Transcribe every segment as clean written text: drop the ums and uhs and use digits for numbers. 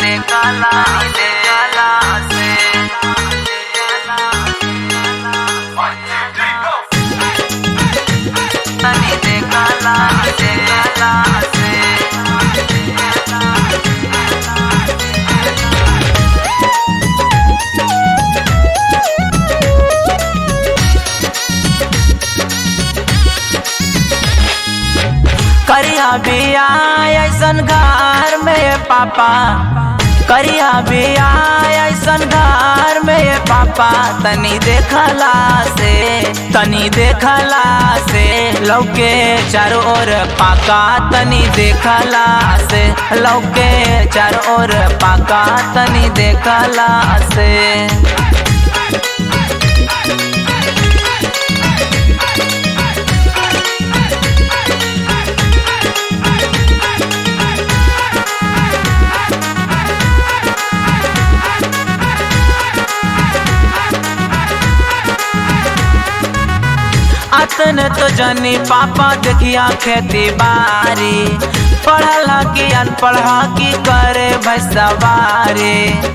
देखला से तनी देखला से करिया बिया ऐसन घर में पापा, करिया बिया ऐसन घर में पापा, तनी देखला से लौके चारों ओर पाका, तनी देखला से लौके चारों ओर पाका, तनी देखला से अतन तो जानी पापा देखिया खेती बारी, पढ़ला की अनपढ़ा की करे भैसवारी।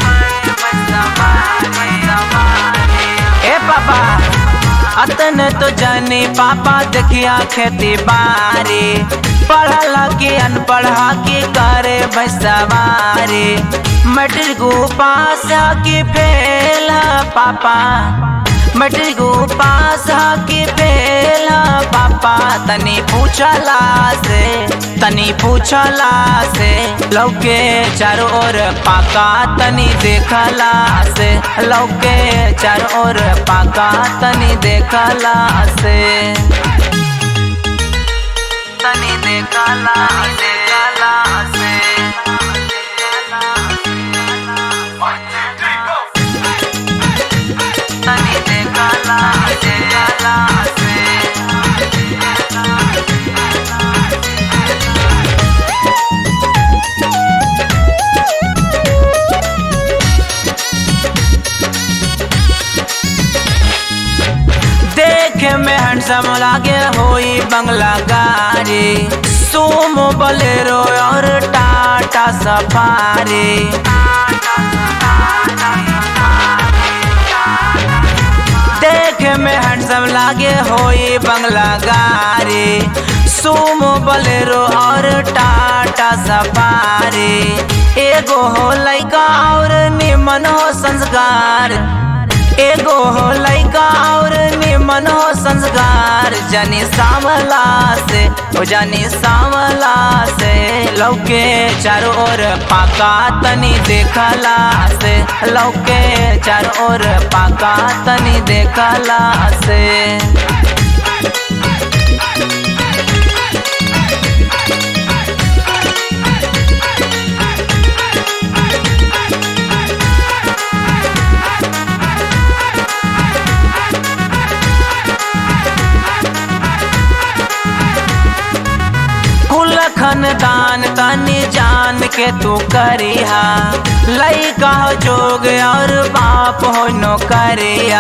ए पापा अतन तो जानी पापा देखिया खेती बारी, पढ़ला की अनपढ़ा की करे भैसवारी। मैट्रिक पास की फेल पापा, मैट्रिक पास की फेल पापा, तनी पूछला से लौके चारों ओर पाका, तनी देखला से लौके चारों ओर पाका, तनी देखला से तनी देखला से तनी देखला से देखे में हैंडसम लागे होई बंगला गाड़ी, सुमो बोलेरो और टाटा सफारी। देखे में हैंडसम लागे होई बंगला गाड़ी, सुमो बोलेरो और टाटा सफारी। एगो हो लइका और निमन हो संस्कार, एगो हो लइका और निमन हो संस्कार। जानी सावला से लौके चारों ओर पाका, तनी देखला से लौके चारों ओर पाका, तनी देखला से खानदान तनी जान के तू करिया, लइका हो जोग और बाप हो नौकरिया।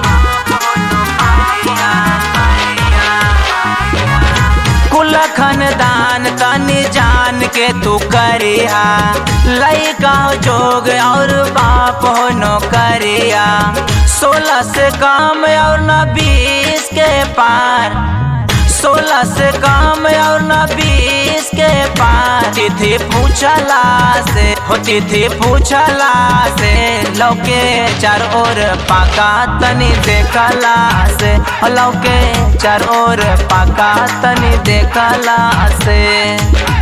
कुल खानदान तनी जान के तू करिया, लइका हो जोग और बाप हो नौकरिया। 16 से कम और न 20 के पार, 16 से कम और न 20 के पार। तिथि पूछला से लौके चारों ओर पाका, तनी देखला से लौके चारों ओर पाका, तनी देखला से।